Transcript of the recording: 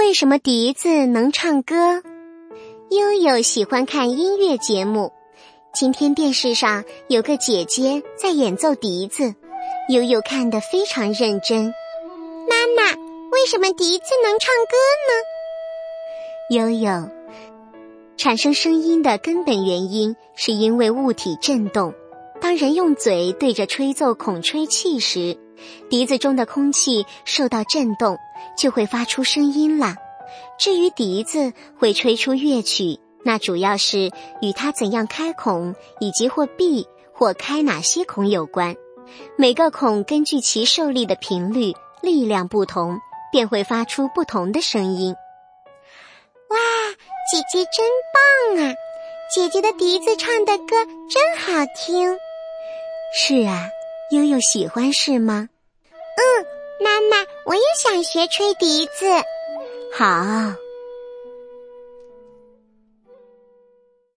为什么笛子能唱歌？悠悠喜欢看音乐节目，今天电视上有个姐姐在演奏笛子，悠悠看得非常认真。 妈妈，为什么笛子能唱歌呢？ 悠悠，产生声音的根本原因是因为物体振动。当人用嘴对着吹奏孔吹气时，笛子中的空气受到振动，就会发出声音了。至于笛子会吹出乐曲，那主要是与它怎样开孔，以及或闭或开哪些孔有关。每个孔根据其受力的频率、力量不同，便会发出不同的声音。 哇，姐姐真棒啊！姐姐的笛子唱的歌真好听。 是啊，悠悠喜欢是吗？ 妈妈，我也想学吹笛子。 好。